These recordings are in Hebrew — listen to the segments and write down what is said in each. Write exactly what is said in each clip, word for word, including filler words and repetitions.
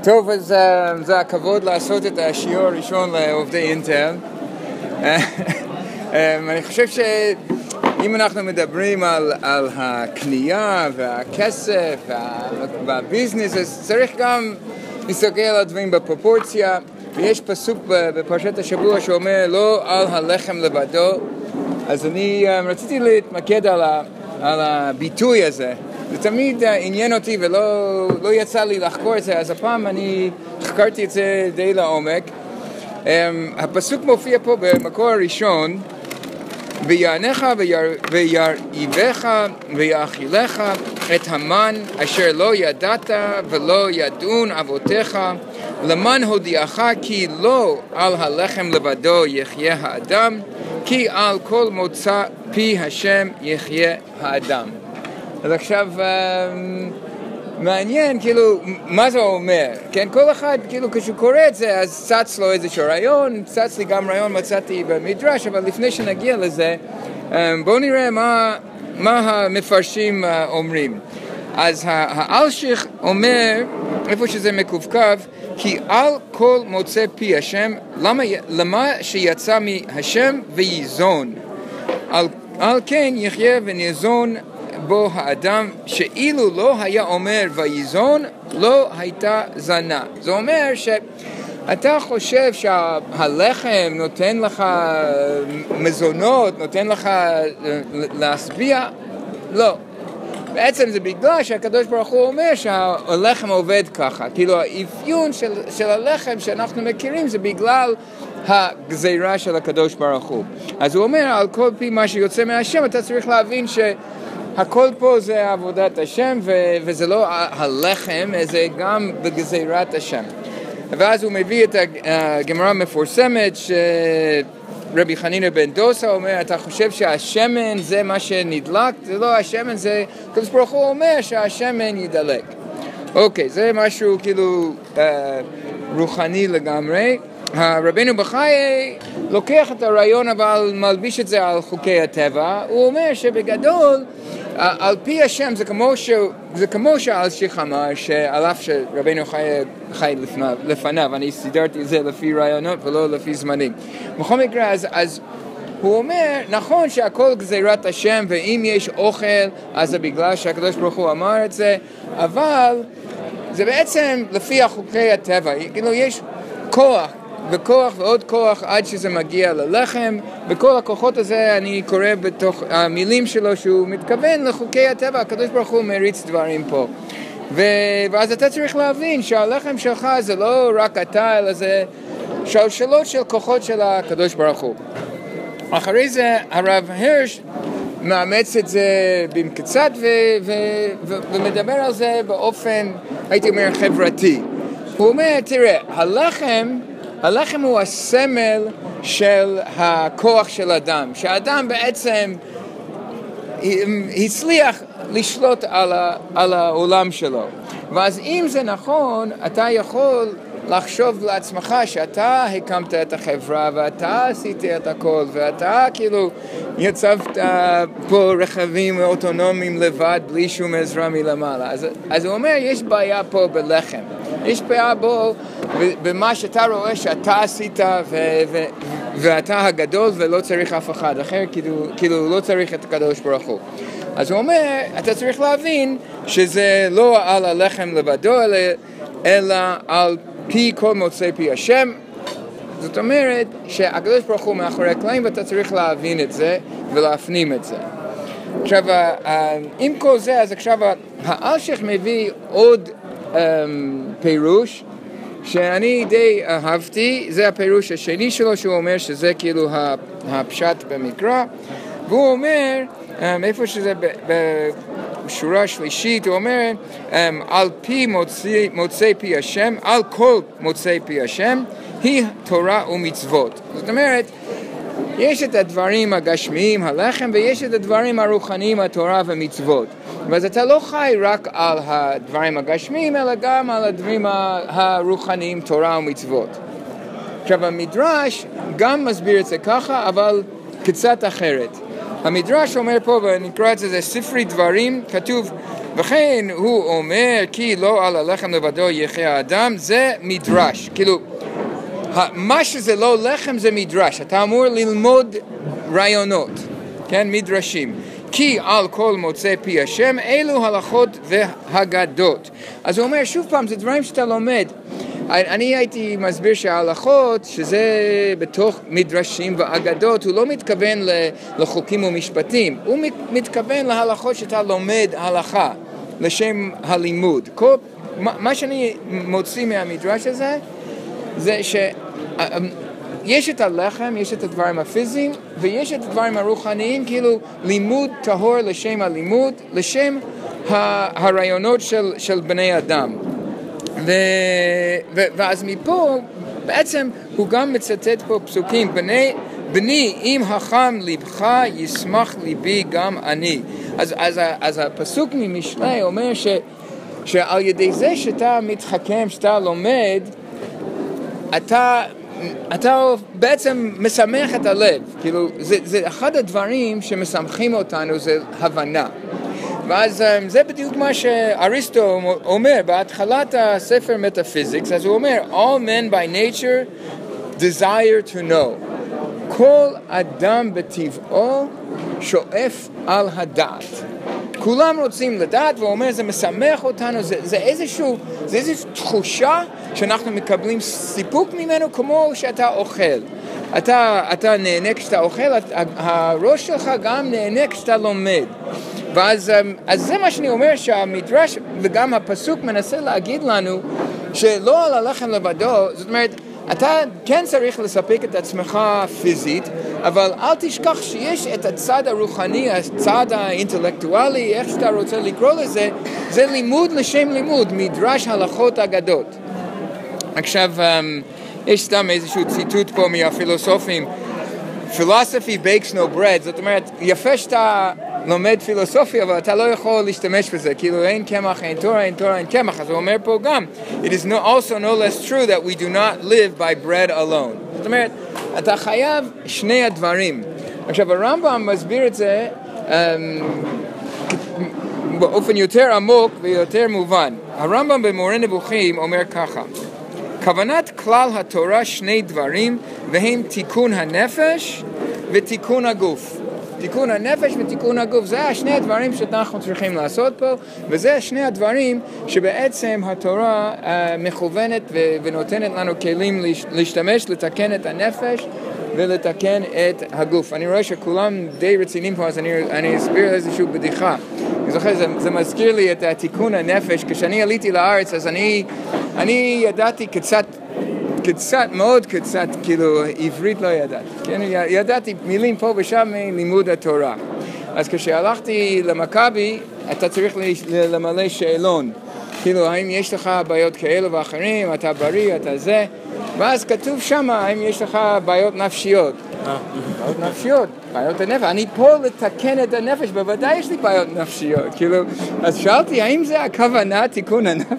טוב, אז זה הכבוד לעשות את השיעור הראשון לעובדי אינטל. אני חושב שאם אנחנו מדברים על, על הקנייה והכסף והביזנס, אז צריך גם להסתכל על הדברים בפרופורציה. ויש פסוק בפרשת השבוע שאומר לא על הלחם לבדו. אז אני רציתי להתמקד על, ה, על הביטוי הזה. זה תמיד עניין אותי ולא לא יצא לי לחקור את זה, אז הפעם אני חקרתי את זה די לעומק. הפסוק מופיע פה במקור הראשון, ויענך וירעיבך ויאכילך את המן אשר לא ידעת ולא ידעון אבותיך, למען הודיעך כי לא על הלחם לבדו יחיה האדם, כי על כל מוצא פי השם יחיה האדם. אז עכשיו מעניין כאילו מה זה אומר, כן? כל אחד כאילו כשהוא קורא את זה אז צץ לו איזשהו רעיון, צץ לי גם רעיון מצאתי במדרש, אבל לפני שנגיע לזה בואו נראה מה, מה המפרשים אומרים. אז האלשיך אומר, איפה שזה מקווקב, כי על כל מוצא פי השם, למה, למה שיצא מהשם ויזון, על, על כן יחיה וניזון בו האדם, שאילו לא היה אומר ויזון, לא הייתה זנה. זה אומר שאתה חושב שהלחם נותן לך מזונות, נותן לך להשביע? לא. בעצם זה בגלל שהקדוש ברוך הוא אומר שהלחם עובד ככה. כאילו האפיון של, של הלחם שאנחנו מכירים זה בגלל הגזירה של הקדוש ברוך הוא. אז הוא אומר על כל פי מה שיוצא מהשם אתה צריך להבין ש... הכל פה זה עבודת השם, ו- וזה לא הלחם, זה גם בגזירת השם. ואז הוא מביא את הגמרא המפורסמת שרבי חנינא בן דוסה אומר, אתה חושב שהשמן זה מה שנדלק? זה לא השמן, זה... הקדוש ברוך הוא אומר שהשמן ידלק. אוקיי, זה משהו כאילו אה, רוחני לגמרי. רבנו בחיי לוקח את הרעיון אבל מלביש את זה על חוקי הטבע. הוא אומר שבגדול על פי השם זה כמו, ש... זה כמו שהאלשיך אמר, שעל אף שרבנו חי, חי לפניו, לפניו, אני סידרתי את זה לפי רעיונות ולא לפי זמנים. בכל מקרה, אז, אז הוא אומר, נכון שהכל גזירת השם, ואם יש אוכל, אז זה בגלל שהקדוש ברוך הוא אמר את זה, אבל זה בעצם לפי חוקי הטבע, כאילו יש כוח, וכוח ועוד כוח עד שזה מגיע ללחם. בכל הכוחות הזה אני קורא בתוך המילים שלו שהוא מתכוון לחוקי הטבע. הקדוש ברוך הוא מריץ דברים פה, ו... ואז אתה צריך להבין שהלחם שלך זה לא רק אתה, אלא זה שלשלות של כוחות של הקדוש ברוך הוא. אחרי זה הרב הירש מאמץ את זה במקצת ו... ו... ו... ומדבר על זה באופן, הייתי אומר, חברתי. הוא אומר, תראה, הלחם הלחם הוא הסמל של הכוח של אדם, שהאדם בעצם הצליח לשלוט על, ה, על העולם שלו. ואז אם זה נכון, אתה יכול לחשוב לעצמך שאתה הקמת את החברה ואתה עשית את הכל ואתה כאילו יצבת פה רכבים אוטונומיים לבד בלי שום עזרה מלמעלה. אז, אז הוא אומר, יש בעיה פה בלחם. יש בעיה בו במה שאתה רואה שאתה עשית ו- ו- ואתה הגדול ולא צריך אף אחד אחר, כאילו, כאילו לא צריך את הקדוש ברוך הוא. אז הוא אומר, אתה צריך להבין שזה לא על הלחם לבדו, אלא, אלא על פי כל מוצא פי השם. זאת אומרת שהקדוש ברוך הוא מאחורי הקלעים ואתה צריך להבין את זה ולהפנים את זה. עכשיו, עם כל זה, אז עכשיו האלשיך מביא עוד um, פירוש שאני די אהבתי. זה הפירוש השני שלו, שהוא אומר שזה כאילו הפשט במקרא, והוא אומר, איפה שזה בשורה שלישית, הוא אומר, על פי מוצא, מוצא פי השם, על כל מוצא פי השם, היא תורה ומצוות. זאת אומרת, יש את הדברים הגשמיים, הלחם, ויש את הדברים הרוחניים, התורה ומצוות. ואז אתה לא חי רק על הדברים הגשמיים, אלא גם על הדברים הרוחניים, תורה ומצוות. עכשיו, המדרש גם מסביר את זה ככה, אבל קצת אחרת. המדרש אומר פה, ונקרא את זה, זה ספרי דברים, כתוב, וכן הוא אומר כי לא על הלחם לבדו יחיה האדם, זה מדרש. כאילו, מה שזה לא לחם זה מדרש, אתה אמור ללמוד רעיונות, כן, מדרשים. כי על כל מוצא פי השם, אלו הלכות והגדות. אז הוא אומר, שוב פעם, זה דברים שאתה לומד. אני הייתי מסביר שההלכות, שזה בתוך מדרשים ואגדות, הוא לא מתכוון לחוקים ומשפטים, הוא מתכוון להלכות שאתה לומד הלכה, לשם הלימוד. כל, מה שאני מוציא מהמדרש הזה, זה שיש את הלחם, יש את הדברים הפיזיים, ויש את הדברים הרוחניים, כאילו לימוד טהור לשם הלימוד, לשם הרעיונות של, של בני אדם. ו, ו, ואז מפה בעצם הוא גם מצטט פה פסוקים, בני, בני אם החם לבך ישמח ליבי גם אני. אז, אז, אז הפסוק ממשלי אומר ש, שעל ידי זה שאתה מתחכם, שאתה לומד, אתה, אתה בעצם משמח את הלב. כאילו, זה, זה אחד הדברים שמשמחים אותנו, זה הבנה. ואז זה בדיוק מה שאריסטו אומר בהתחלת הספר מטאפיזיקס, אז הוא אומר, all men by nature desire to know. כל אדם בטבעו שואף על הדעת. כולם רוצים לדעת, והוא אומר, זה משמח אותנו, זה, זה איזשהו, זה איזושהי תחושה שאנחנו מקבלים סיפוק ממנו כמו שאתה אוכל. אתה, אתה נהנה כשאתה אוכל, הראש שלך גם נהנה כשאתה לומד. ואז אז זה מה שאני אומר, שהמדרש וגם הפסוק מנסה להגיד לנו שלא על הלחם לבדו, זאת אומרת, אתה כן צריך לספק את עצמך פיזית, אבל אל תשכח שיש את הצד הרוחני, הצד האינטלקטואלי, איך שאתה רוצה לקרוא לזה, זה לימוד לשם לימוד, מדרש הלכות אגדות. עכשיו, יש סתם איזשהו ציטוט פה מהפילוסופים, philosophy bakes no bread, זאת אומרת, יפה שאתה לומד פילוסופיה, אבל אתה לא יכול להשתמש בזה, כאילו אין קמח, אין תורה, אין תורה, אין קמח, אז הוא אומר פה גם, it is no, also no less true that we do not live by bread alone. זאת אומרת, אתה חייב שני הדברים. עכשיו, הרמב"ם מסביר את זה um, באופן יותר עמוק ויותר מובן. הרמב"ם במורה נבוכים אומר ככה, כוונת כלל התורה שני דברים, והם תיקון הנפש ותיקון הגוף. תיקון הנפש ותיקון הגוף, זה השני הדברים שאנחנו צריכים לעשות פה, וזה שני הדברים שבעצם התורה uh, מכוונת ו- ונותנת לנו כלים להשתמש, לתקן את הנפש ולתקן את הגוף. אני רואה שכולם די רציניים פה, אז אני, אני אסביר איזושהי בדיחה. אני זוכר, זה, זה מזכיר לי את תיקון הנפש. כשאני עליתי לארץ, אז אני, אני ידעתי קצת, קצת, מאוד קצת, כאילו, עברית לא ידעתי. כן? ידעתי מילים פה ושם מלימוד התורה. אז כשהלכתי למכבי, אתה צריך למלא שאלון. כאילו, האם יש לך בעיות כאלו ואחרים, אתה בריא, אתה זה. ואז כתוב שם, האם יש לך בעיות נפשיות. בעיות נפשיות, בעיות הנפש. אני פה לתקן את הנפש, בוודאי יש לי בעיות נפשיות. כאילו, אז שאלתי, האם זה הכוונה, תיקון הנפש?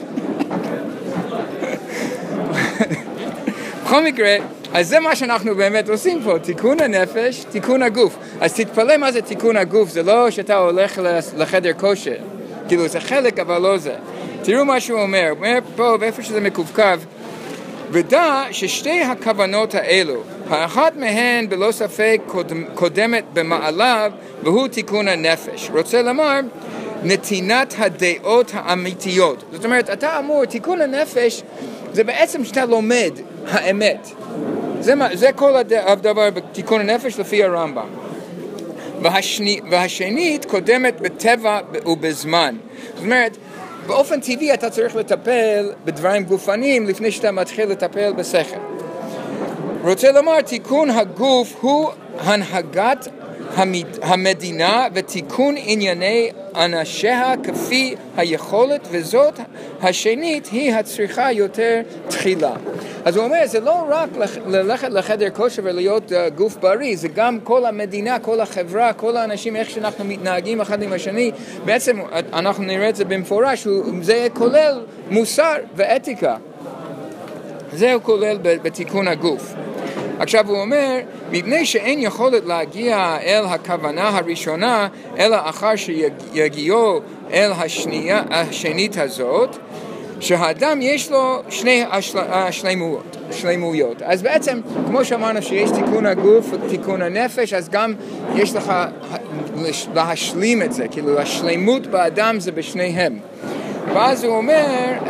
בכל מקרה, אז זה מה שאנחנו באמת עושים פה, תיקון הנפש, תיקון הגוף. אז תתפלא מה זה תיקון הגוף, זה לא שאתה הולך לחדר כושר. כאילו, זה חלק, אבל לא זה. תראו מה שהוא אומר, הוא אומר פה, ואיפה שזה מקווקב, ודע ששתי הכוונות האלו, האחת מהן בלא ספק קודם, קודמת במעליו, והוא תיקון הנפש. רוצה לומר, נתינת הדעות האמיתיות. זאת אומרת, אתה אמור, תיקון הנפש, זה בעצם שאתה לומד האמת. זה, זה כל הדבר בתיקון הנפש לפי הרמב"ם. והשני, והשנית קודמת בטבע ובזמן. זאת אומרת, באופן טבעי אתה צריך לטפל בדברים גופניים לפני שאתה מתחיל לטפל בשכל. רוצה לומר, תיקון הגוף הוא הנהגת המדינה ותיקון ענייני אנשיה כפי היכולת, וזאת השנית היא הצריכה יותר תחילה. אז הוא אומר, זה לא רק ללכת לחדר כושר ולהיות גוף בריא, זה גם כל המדינה, כל החברה, כל האנשים, איך שאנחנו מתנהגים אחד עם השני. בעצם אנחנו נראה את זה במפורש, זה כולל מוסר ואתיקה. זה כולל בתיקון הגוף. עכשיו הוא אומר, מפני שאין יכולת להגיע אל הכוונה הראשונה, אלא אחר שיגיעו אל השנייה, השנית הזאת, שהאדם יש לו שני השלמויות, שלמויות. אז בעצם, כמו שאמרנו שיש תיקון הגוף ותיקון הנפש, אז גם יש לך להשלים את זה, כאילו השלמות באדם זה בשניהם. ואז הוא אומר,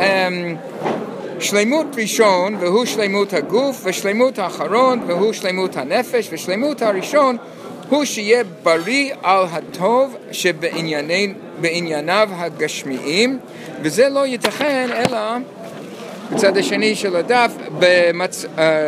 שלמות ראשון והוא שלמות הגוף, ושלמות האחרון והוא שלמות הנפש, ושלמות הראשון הוא שיהיה בריא על הטוב שבענייניו הגשמיים, וזה לא ייתכן אלא בצד השני של הדף במצ...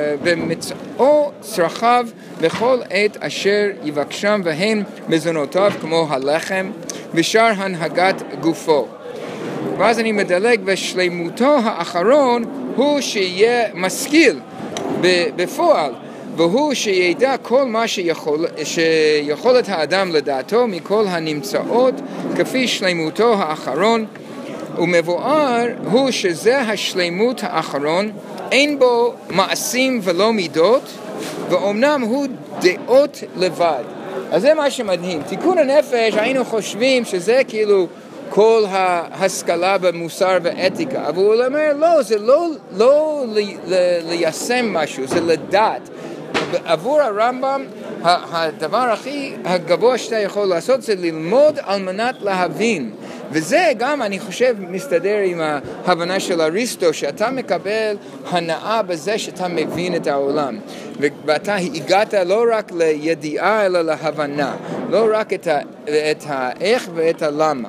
במצאו צרכיו בכל עת אשר יבקשם, והן מזונותיו כמו הלחם ושאר הנהגת גופו. ואז אני מדלג, ושלמותו האחרון הוא שיהיה משכיל בפועל, והוא שידע כל מה שיכול, שיכולת האדם לדעתו מכל הנמצאות כפי שלמותו האחרון, ומבואר הוא שזה השלמות האחרון, אין בו מעשים ולא מידות, ואומנם הוא דעות לבד. אז זה מה שמדהים. תיקון הנפש, היינו חושבים שזה כאילו כל ההשכלה במוסר ואתיקה, אבל הוא אומר לא, זה לא, לא ליישם משהו, זה לדעת. עבור הרמב"ם הדבר הכי הגבוה שאתה יכול לעשות זה ללמוד על מנת להבין, וזה גם אני חושב מסתדר עם ההבנה של אריסטו, שאתה מקבל הנאה בזה שאתה מבין את העולם, ואתה הגעת לא רק לידיעה אלא להבנה, לא רק את, ה, את האיך ואת הלמה.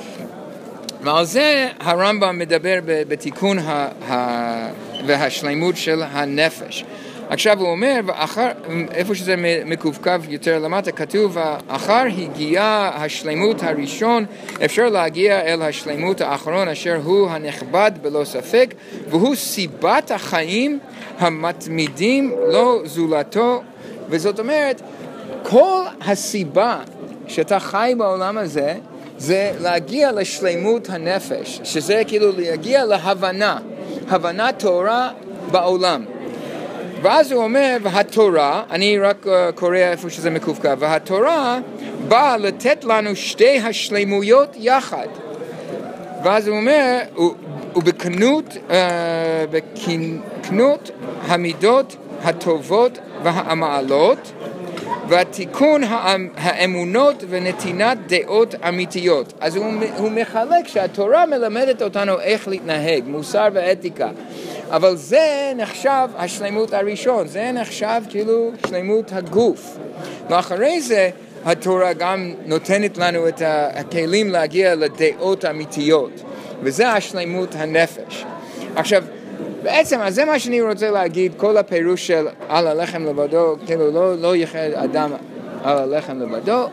ועל זה הרמב"ם מדבר בתיקון ה, ה, והשלמות של הנפש. עכשיו הוא אומר, ואחר, איפה שזה מקווקו יותר למטה, כתוב, אחר הגיעה השלמות הראשון, אפשר להגיע אל השלמות האחרון, אשר הוא הנכבד בלא ספק, והוא סיבת החיים המתמידים לא זולתו. וזאת אומרת, כל הסיבה שאתה חי בעולם הזה, זה להגיע לשלמות הנפש, שזה כאילו להגיע להבנה, הבנה תורה בעולם. ואז הוא אומר, והתורה, אני רק uh, קורא איפה שזה מקווקו, והתורה באה לתת לנו שתי השלמויות יחד. ואז הוא אומר, ובקנות, uh, בקנות המידות הטובות והמעלות, והתיקון האמונות ונתינת דעות אמיתיות. אז הוא, הוא מחלק שהתורה מלמדת אותנו איך להתנהג, מוסר ואתיקה. אבל זה נחשב השלמות הראשון, זה נחשב כאילו שלמות הגוף. ואחרי זה התורה גם נותנת לנו את הכלים להגיע לדעות אמיתיות, וזה השלמות הנפש. עכשיו, בעצם, אז זה מה שאני רוצה להגיד, כל הפירוש של על הלחם לבדו, כאילו לא, לא יחיה אדם על הלחם לבדו,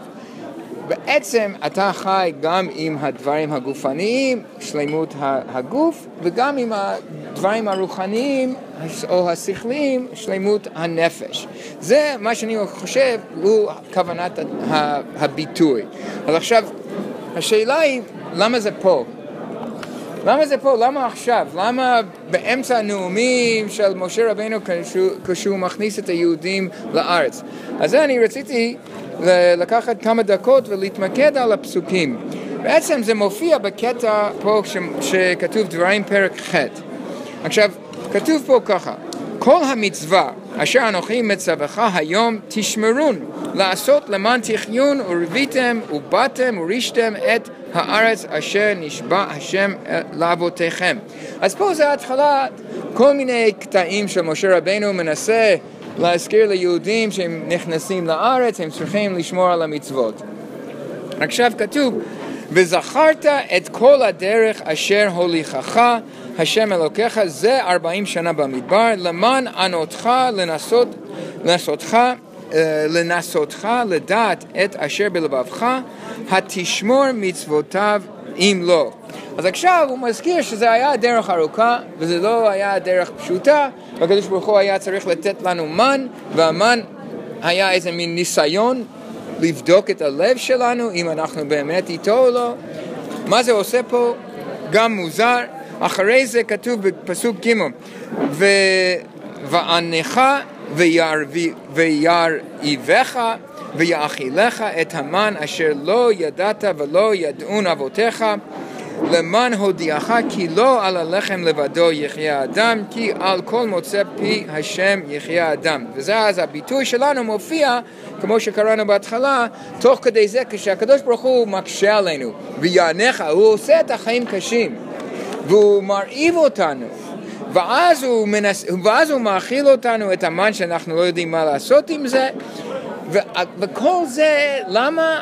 בעצם אתה חי גם עם הדברים הגופניים, שלמות הגוף, וגם עם הדברים הרוחניים או השכליים, שלמות הנפש. זה מה שאני חושב הוא כוונת הביטוי. אז עכשיו, השאלה היא, למה זה פה? למה זה פה? למה עכשיו? למה באמצע הנאומים של משה רבינו כשהוא, כשהוא מכניס את היהודים לארץ? אז זה אני רציתי לקחת כמה דקות ולהתמקד על הפסוקים. בעצם זה מופיע בקטע פה ש, שכתוב דברים פרק ח'. עכשיו, כתוב פה ככה, כל המצווה אשר אנוכי מצווך היום תשמרון לעשות למען תחיון ורביתם ובאתם ורישתם את הארץ אשר נשבע השם לאבותיכם. אז פה זה התחלה, כל מיני קטעים של משה רבינו מנסה להזכיר ליהודים שהם נכנסים לארץ, הם צריכים לשמור על המצוות. עכשיו כתוב, וזכרת את כל הדרך אשר הוליכך השם אלוקיך זה ארבעים שנה במדבר, למען ענותך לנסות, לנסותך, לנסותך לדעת את אשר בלבבך, התשמור מצוותיו אם לא. אז עכשיו הוא מזכיר שזה היה דרך ארוכה, וזה לא היה דרך פשוטה, והקדוש ברוך הוא היה צריך לתת לנו מן, והמן היה איזה מין ניסיון לבדוק את הלב שלנו, אם אנחנו באמת איתו או לא. מה זה עושה פה? גם מוזר. אחרי זה כתוב בפסוק ג' וענך וירעיבך ויאכילך את המן אשר לא ידעת ולא ידעון אבותיך, למען הודיעך כי לא על הלחם לבדו יחיה אדם, כי על כל מוצא פי השם יחיה אדם. וזה אז הביטוי שלנו מופיע, כמו שקראנו בהתחלה, תוך כדי זה כשהקדוש ברוך הוא מקשה עלינו ויענך, הוא עושה את החיים קשים והוא מרעיב אותנו, ואז הוא, מנס... ואז הוא מאכיל אותנו את המן שאנחנו לא יודעים מה לעשות עם זה, ו... וכל זה למה?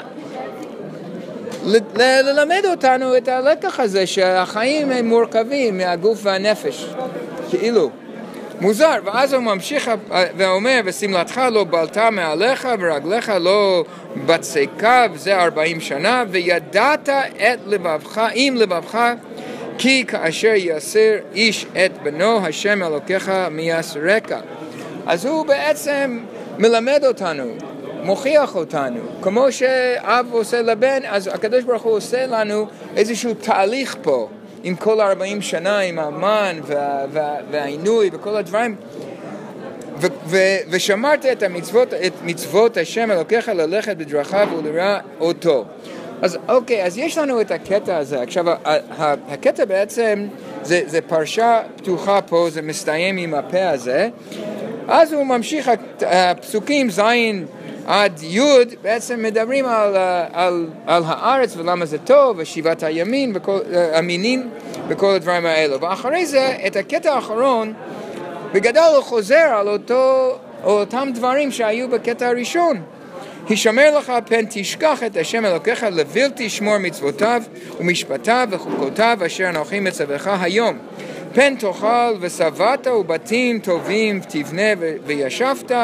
ל- ללמד אותנו את הלקח הזה שהחיים הם מורכבים מהגוף והנפש, כאילו מוזר. ואז הוא ממשיך ואומר, ושמלתך לא בלטה מעליך ורגליך לא בצקה, וזה ארבעים שנה, וידעת את לבבך עם לבבך, כי כאשר יסיר איש את בנו השם אלוקיך מיסרק. אז הוא בעצם מלמד אותנו, מוכיח אותנו, כמו שאב עושה לבן, אז הקדוש ברוך הוא עושה לנו איזשהו תהליך פה, עם כל ארבעים שנה, עם המן וה, וה, והעינוי וכל הדברים, ו, ו, ושמרת את המצוות, את מצוות השם אלוקיך ללכת בדרכיו ולרע אותו. אז אוקיי, אז יש לנו את הקטע הזה. עכשיו, הקטע בעצם, זה, זה פרשה פתוחה פה, זה מסתיים עם הפה הזה, אז הוא ממשיך, הפסוקים זין עד יוד בעצם מדברים על, על, על הארץ ולמה זה טוב, ושיבת הימין, וכל, המינים וכל הדברים האלו. ואחרי זה, את הקטע האחרון, בגדול הוא חוזר על אותו, אותם דברים שהיו בקטע הראשון. הישמר לך פן תשכח את השם אלוקיך לבלתי שמור מצוותיו ומשפטיו וחוקותיו אשר אנוכי מצווך היום. פן תאכל ושבעת ובתים טובים תבנה וישבת,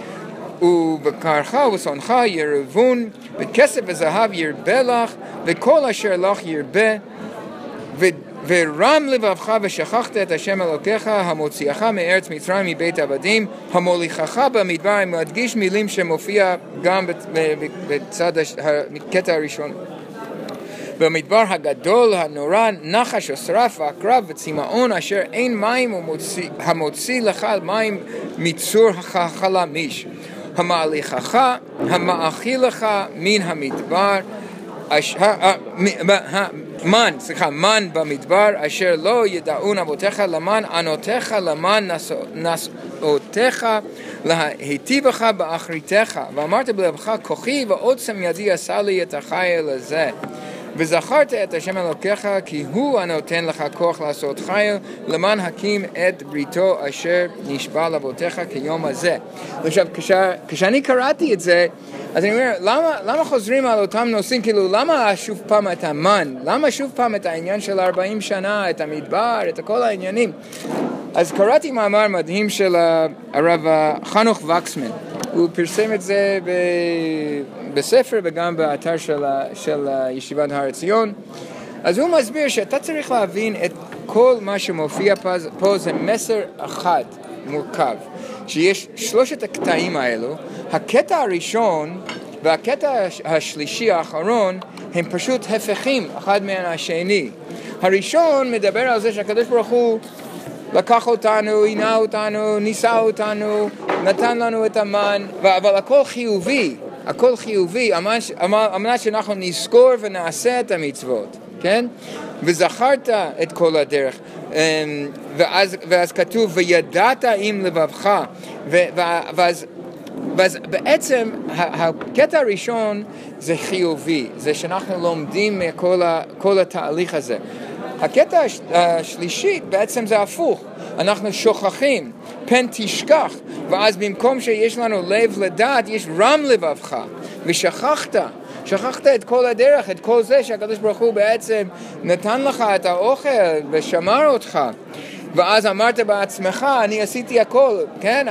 ובקרך ושונך ירבון, וכסף וזהב ירבה לך, וכל אשר לך ירבה, ו... ורם לבבך ושכחת את השם אלוקיך המוציאך מארץ מצרים מבית עבדים, המוליכך במדבר. אני מדגיש מילים שמופיע גם בצד הקטע הראשון. במדבר הגדול הנורא נחש ושרף ועקרב וצמאון אשר אין מים, ומוציא, המוציא לך מים מצור החלמיש, המאליכך המאכילך מן המדבר, מן, סליחה, מן במדבר אשר לא ידעון אבותיך, למען ענותיך, למען נשאותיך, להיטיבך באחריתך. ואמרת בלבך, כוחי ועוצם ידי עשה לי את החיל הזה. וזכרת את השם אלוקיך, כי הוא הנותן לך כוח לעשות חיל, למען הקים את בריתו אשר נשבע לאבותיך כיום הזה. עכשיו, כשה, כשאני קראתי את זה, אז אני אומר, למה, למה חוזרים על אותם נושאים? כאילו, למה שוב פעם את המן? למה שוב פעם את העניין של ארבעים שנה, את המדבר, את כל העניינים? אז קראתי מאמר מדהים של הרב חנוך וקסמן. הוא פרסם את זה ב... בספר וגם באתר של, של ישיבת הר ציון. אז הוא מסביר שאתה צריך להבין את כל מה שמופיע פה, פה זה מסר אחד מורכב. שיש שלושת הקטעים האלו, הקטע הראשון והקטע השלישי האחרון הם פשוט הפכים אחד מהשני. הראשון מדבר על זה שהקדוש ברוך הוא לקח אותנו, עינה אותנו, ניסה אותנו, נתן לנו את המן, אבל הכל חיובי, הכל חיובי, אמנה שאנחנו נזכור ונעשה את המצוות, כן? וזכרת את כל הדרך, ואז, ואז כתוב, וידעת עם לבבך, ואז, ואז בעצם הקטע הראשון זה חיובי, זה שאנחנו לומדים מכל כל התהליך הזה. הקטע השלישי בעצם זה הפוך, אנחנו שוכחים, פן תשכח, ואז במקום שיש לנו לב לדעת, יש רם לבבך, ושכחת, שכחת את כל הדרך, את כל זה שהקדוש ברוך הוא בעצם נתן לך את האוכל ושמר אותך, ואז אמרת בעצמך, אני עשיתי הכל, כן,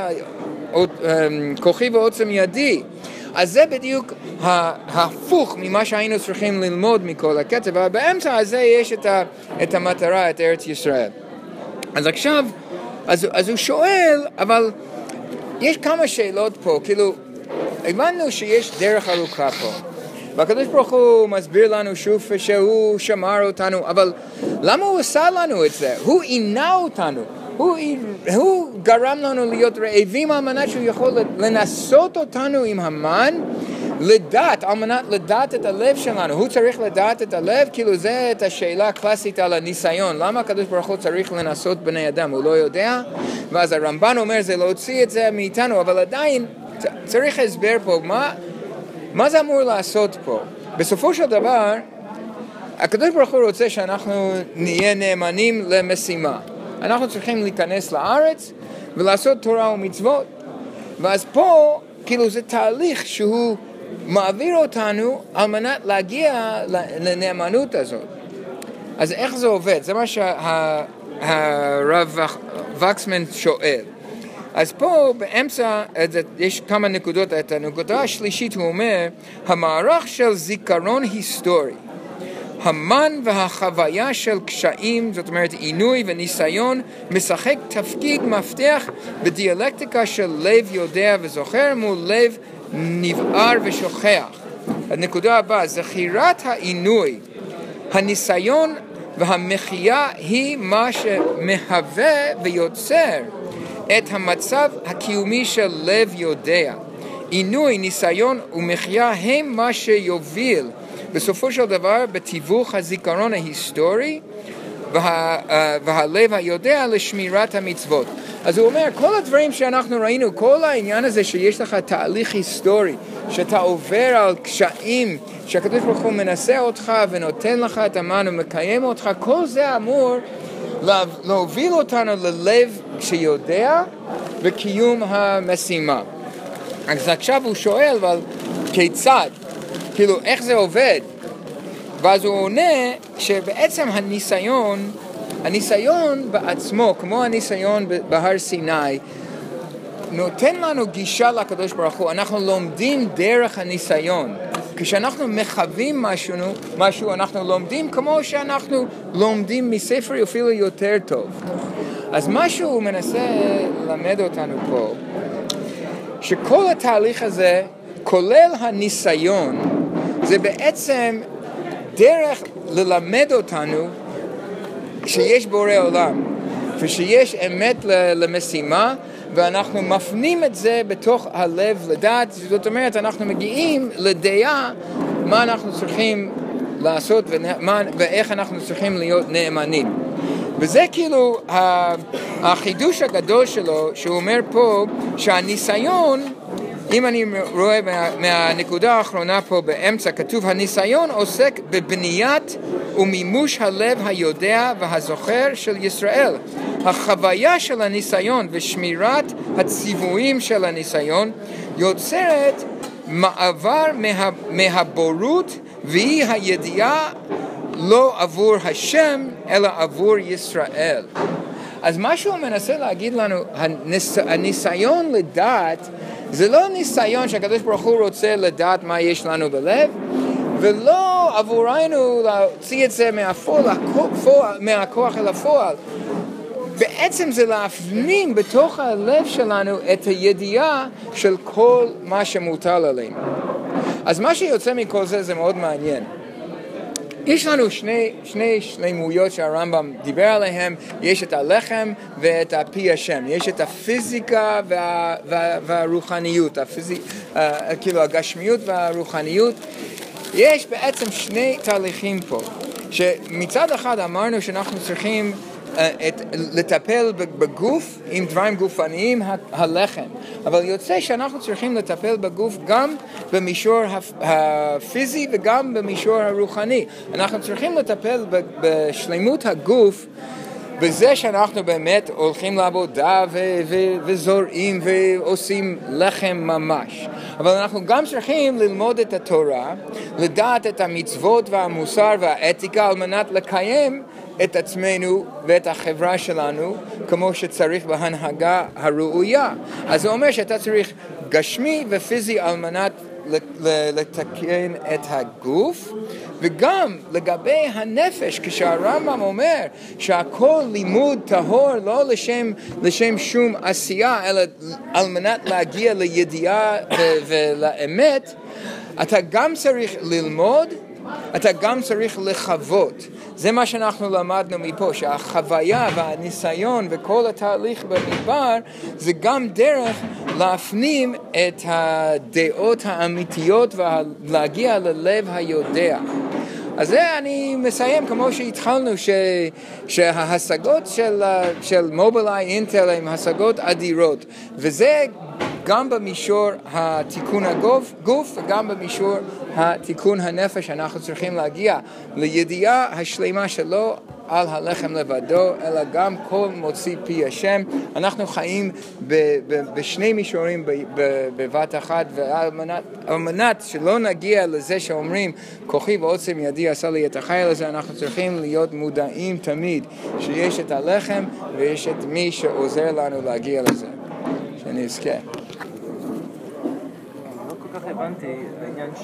כוחי ועוצם ידי. אז זה בדיוק ההפוך ממה שהיינו צריכים ללמוד מכל הקטע, ובאמצע הזה יש את, ה, את המטרה, את ארץ ישראל. אז עכשיו, אז, אז הוא שואל, אבל יש כמה שאלות פה, כאילו, הבנו שיש דרך ארוכה פה, והקדוש ברוך הוא מסביר לנו שוב שהוא שמר אותנו, אבל למה הוא עשה לנו את זה? הוא עינה אותנו. הוא, הוא גרם לנו להיות רעבים על מנת שהוא יכול לנסות אותנו עם המן, לדעת, על מנת לדעת את הלב שלנו. הוא צריך לדעת את הלב, כאילו זה את השאלה הקלאסית על הניסיון. למה הקדוש ברוך הוא צריך לנסות בני אדם? הוא לא יודע, ואז הרמב"ן אומר זה להוציא את זה מאיתנו, אבל עדיין צריך הסבר פה, מה, מה זה אמור לעשות פה? בסופו של דבר, הקדוש ברוך הוא רוצה שאנחנו נהיה נאמנים למשימה. אנחנו צריכים להיכנס לארץ ולעשות תורה ומצוות. ואז פה, כאילו זה תהליך שהוא מעביר אותנו על מנת להגיע לנאמנות הזאת. אז איך זה עובד? זה מה שהרב וקסמן שואל. אז פה באמצע יש כמה נקודות. את הנקודה השלישית הוא אומר, המערך של זיכרון היסטורי, המן והחוויה של קשיים, זאת אומרת עינוי וניסיון, משחק תפקיד מפתח בדיאלקטיקה של לב יודע וזוכר מול לב נבער ושוכח. הנקודה הבאה, זכירת העינוי, הניסיון והמחיה היא מה שמהווה ויוצר את המצב הקיומי של לב יודע. עינוי, ניסיון ומחיה הם מה שיוביל בסופו של דבר בתיווך הזיכרון ההיסטורי וה, והלב היודע לשמירת המצוות. אז הוא אומר, כל הדברים שאנחנו ראינו, כל העניין הזה שיש לך תהליך היסטורי, שאתה עובר על קשיים, שהקדוש ברוך הוא מנסה אותך ונותן לך את המן ומקיים אותך, כל זה אמור להוביל אותנו ללב שיודע וקיום המשימה. אז עכשיו הוא שואל, אבל כיצד? כאילו, איך זה עובד? ואז הוא עונה שבעצם הניסיון, הניסיון בעצמו, כמו הניסיון בהר סיני, נותן לנו גישה לקדוש ברוך הוא. אנחנו לומדים דרך הניסיון. כשאנחנו מחווים משהו, משהו אנחנו לומדים כמו שאנחנו לומדים מספר אפילו יותר טוב. אז מה שהוא מנסה ללמד אותנו פה, שכל התהליך הזה, כולל הניסיון, זה בעצם דרך ללמד אותנו שיש בורא עולם ושיש אמת למשימה, ואנחנו מפנים את זה בתוך הלב לדעת. זאת אומרת, אנחנו מגיעים לדעה מה אנחנו צריכים לעשות ומה, ואיך אנחנו צריכים להיות נאמנים. וזה כאילו החידוש הגדול שלו, שהוא אומר פה שהניסיון, אם אני רואה מה, מהנקודה האחרונה פה באמצע, כתוב הניסיון עוסק בבניית ומימוש הלב היודע והזוכר של ישראל. החוויה של הניסיון ושמירת הציוויים של הניסיון יוצרת מעבר מה, מהבורות והיא הידיעה לא עבור השם אלא עבור ישראל. אז מה שהוא מנסה להגיד לנו, הניס, הניסיון לדעת, זה לא ניסיון שהקדוש ברוך הוא רוצה לדעת מה יש לנו בלב, ולא עבורנו להוציא את זה מהפועל, מהכוח אל הפועל. בעצם זה להפנים בתוך הלב שלנו את הידיעה של כל מה שמוטל עלינו. אז מה שיוצא מכל זה זה מאוד מעניין. יש לנו שני, שני שלמויות שהרמב"ם דיבר עליהם, יש את הלחם ואת הפי השם, יש את הפיזיקה וה, וה, והרוחניות, הפיזיק, uh, כאילו הגשמיות והרוחניות. יש בעצם שני תהליכים פה, שמצד אחד אמרנו שאנחנו צריכים uh, את, לטפל בגוף עם דברים גופניים, הלחם, אבל יוצא שאנחנו צריכים לטפל בגוף גם במישור הפיזי וגם במישור הרוחני. אנחנו צריכים לטפל בשלמות הגוף בזה שאנחנו באמת הולכים לעבודה ו- ו- וזורעים ועושים לחם ממש. אבל אנחנו גם צריכים ללמוד את התורה, לדעת את המצוות והמוסר והאתיקה על מנת לקיים את עצמנו ואת החברה שלנו כמו שצריך בהנהגה הראויה. אז זה אומר שאתה צריך גשמי ופיזי על מנת לתקן את הגוף, וגם לגבי הנפש, כשהרמב"ם אומר שהכל לימוד טהור לא לשם, לשם שום עשייה, אלא על מנת להגיע לידיעה ולאמת, אתה גם צריך ללמוד אתה גם צריך לחוות. זה מה שאנחנו למדנו מפה, שהחוויה והניסיון וכל התהליך במדבר, זה גם דרך להפנים את הדעות האמיתיות ולהגיע ללב היודע. אז זה אני מסיים כמו שהתחלנו, ש, שההשגות של, של מובילאיי אינטל הן השגות אדירות, וזה גם במישור התיקון הגוף, גוף, וגם במישור התיקון הנפש. אנחנו צריכים להגיע לידיעה השלמה שלו על הלחם לבדו, אלא גם כל מוציא פי השם. אנחנו חיים ב- ב- בשני מישורים ב- ב- בבת אחת, ועל מנת, על מנת שלא נגיע לזה שאומרים כוחי ועוצם ידי עשה לי את החיל הזה, אנחנו צריכים להיות מודעים תמיד שיש את הלחם ויש את מי שעוזר לנו להגיע לזה, שנזכה. לא כל כך הבנתי העניין